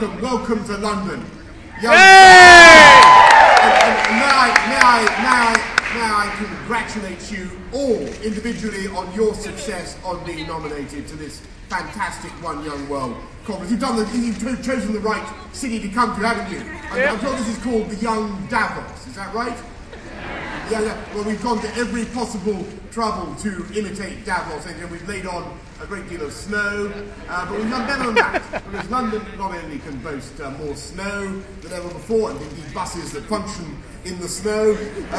Welcome to London. Yay! And may I congratulate you all individually on your success on being nominated to this fantastic One Young World Conference. You've chosen the right city to come to, haven't you? I'm told this is called the Young Davos, is that right? Yeah. Well, we've gone to every possible trouble to imitate Davos, and we've laid on a great deal of snow, but we've done better than that, because London not only can boast more snow than ever before, and indeed buses that function in the snow,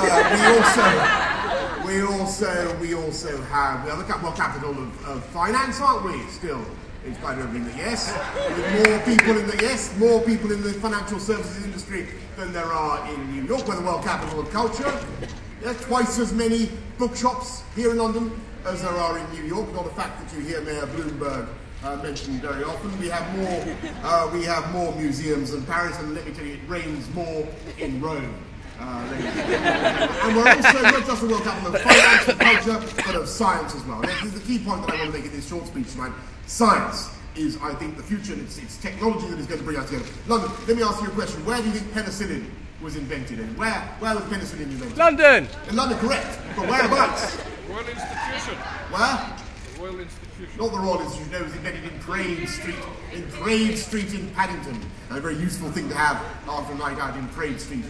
we also have the capital of finance, aren't we? Still, in spite of everything, with more people in the financial services industry than there are in New York. We're the world capital of culture. There's twice as many bookshops here in London as there are in New York. Not a fact that you hear Mayor Bloomberg mentioned very often. We have more museums than Paris, and let me tell you, it rains more in Rome. And we're also not just the world capital of finance and culture, but of science as well. And this is the key point that I want to make in this short speech tonight. Science is, I think, the future, and it's technology that is going to bring us together. London, let me ask you a question. Where do you think penicillin was invented in? Where was penicillin invented? London! In London, correct. But whereabouts? Royal Institution. Where? The Royal Institution. Not the Royal Institution, no, it was invented in Craig Street in Paddington. A very useful thing to have after a night out in Craig Street.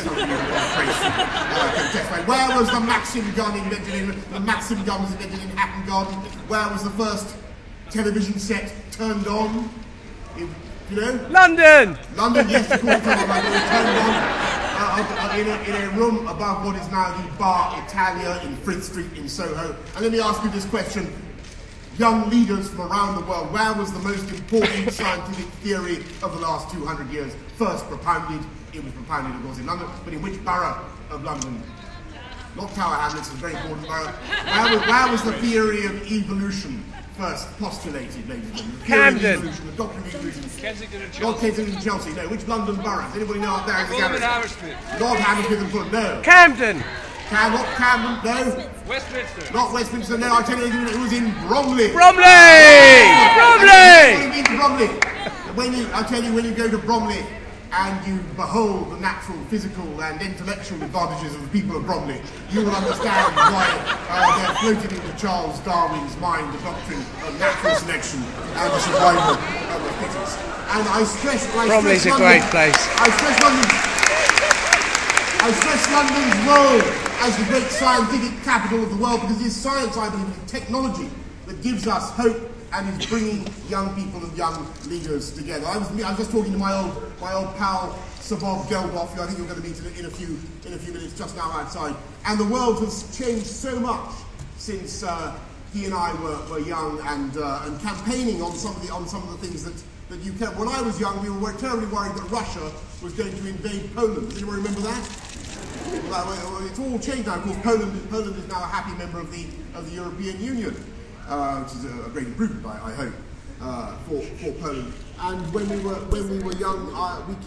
Where was the Maxim gun invented in? The Maxim gun was invented in Hatton Garden. Where was the first television set turned on? You know? London! London, yes, of course, turned on in a room above what is now the Bar Italia in Frith Street in Soho. And let me ask you this question. Young leaders from around the world, where was the most important scientific theory of the last 200 years first propounded? It was propounded, of course, in London, but in which borough of London? Not Tower Hamlets, a very important borough. Where was the theory of evolution first postulated, ladies and gentlemen? Camden. The doctrine of evolution. Kensington and Not Chelsea. Kensington and Chelsea, no. Which London borough? Does anybody know out there in the Fulham and gallery? Hammersmith. Not Hammersmith and Fulham, no. Camden! Not Camden, no. Westminster. Not Westminster, no. I tell you, it was in Bromley. Bromley! Bromley! Bromley! When you go to Bromley and you behold the natural, physical and intellectual advantages of the people of Bromley, you will understand why they're floated into Charles Darwin's mind the doctrine of natural selection and the survival of the fittest. And Bromley's a great place. I stress London's role as the great scientific capital of the world, because it's science, I believe, and technology that gives us hope and is bringing young people and young leaders together. I was just talking to my old pal Sir Bob Geldof, who I think you're going to meet in a few minutes just now outside. And the world has changed so much since he and I were young and campaigning on some of the things that you kept. When I was young, we were terribly worried that Russia was going to invade Poland. Does anyone remember that? Well, it's all changed now. Of course, Poland is now a happy member of the European Union, which is a great improvement, I hope, for Poland. And when we were young, we